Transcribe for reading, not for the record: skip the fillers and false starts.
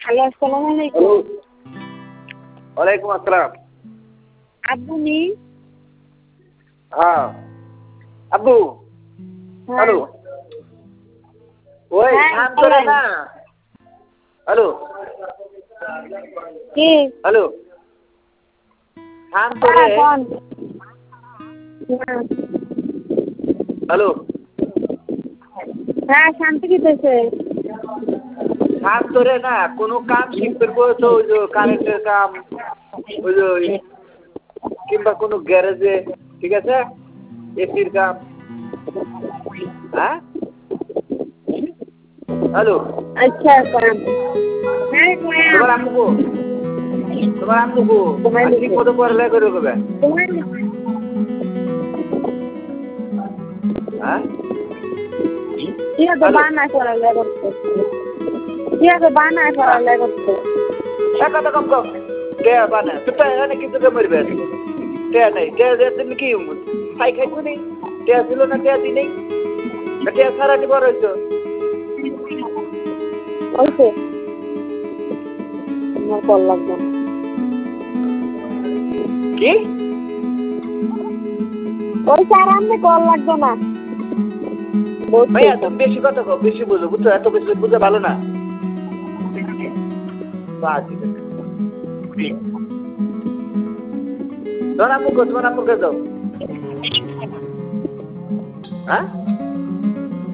Hello, আসসালামু আলাইকুম। Hello, ওয়ালাইকুম আসসালাম। আব্বু নি? হ্যাঁ, আব্বু। হ্যাঁ। হ্যালো, ওই হ্যাঁ, শান্ত রে বলেন। না। হ্যালো, কি? হ্যালো, শান্ত হ্যাঁ, রে। কোন? হ্যাঁ। হ্যালো, হ্যাঁ, শান্তি দিতেছে। শান্ত রে না। কোনো কাম শিখতে বলছো, ওই যে কারেন্টের কাম, ওই যে কিংবা কোনো গ্যারেজে, ঠিক আছে? এসির কাম। হ্যাঁ, হ্যালো, আচ্ছা, কোন? হ্যাঁ, তোমার কোন? আম্মু গো, তোমার আম্মু গো, তোমার আর ঠিক লিখে। মতো পড়ালেখা করে দেবে। তোমার লিখে। হ্যাঁ, ঠিক আছে, হ্যালো, বানায় পড়ালেখা করতে। ঠিক আছে, বানায় পড়ালেখা করতে। কথা কম কম। টেয়া বানা, তুই তো এখানে কিন্তু মরবে। টেয়া নাই, টেয়া দিয়ে তুমি কি খাই খাইছো নেই? টেয়া ছিল না, টেয়া দি নেই? টেয়া সারাটি বড় হইতো। ওইছে, আমার কল লাগবে না। কি? ওইছে, আর আমাদের কল লাগবে না। ভাইয়া তুমি বেশি কথা কও, বেশি বুঝো, বুঝছো? এত বেশি বুঝে ভালো না। তোমার আম্মুকে দাও। হ্যাঁ,